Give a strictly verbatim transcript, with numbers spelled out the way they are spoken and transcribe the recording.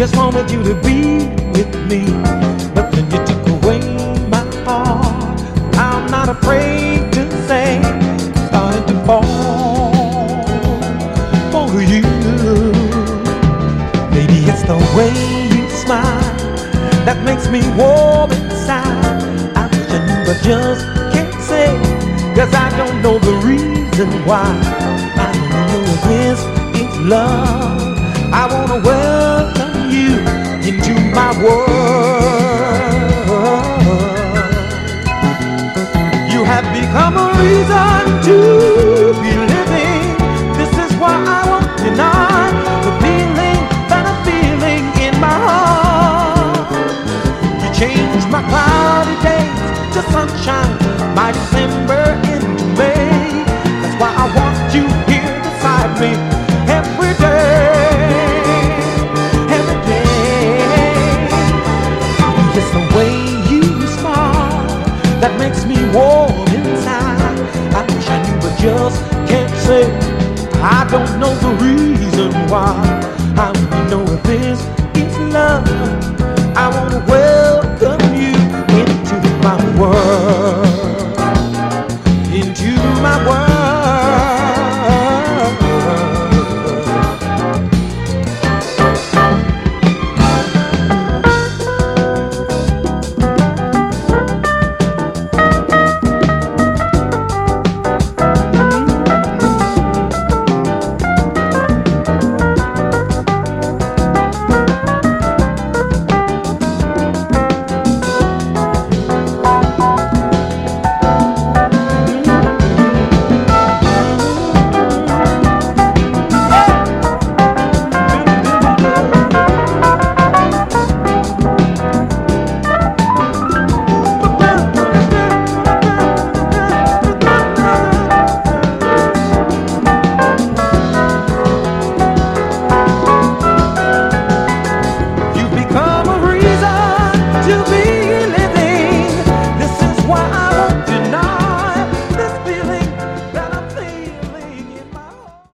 just wanted you to be with me, but then you took away my heart. I'm not afraid to say, starting to fall for you. Maybe it's the way you smile that makes me warm inside. I wish I knew, but just can't say, 'cause I don't know the reason why. I don't know if this is love. I wanna welcome you into my world. You have become a reason to be living. This is why I won't deny the feeling that I'm feeling in my heart. You changed my cloudy days to sunshine, my December into May. That's why I want you here beside me every day, every day. It's the way you smile that makes me warm inside. I wish I knew, but just can't say. I don't know the reason why. I only know if this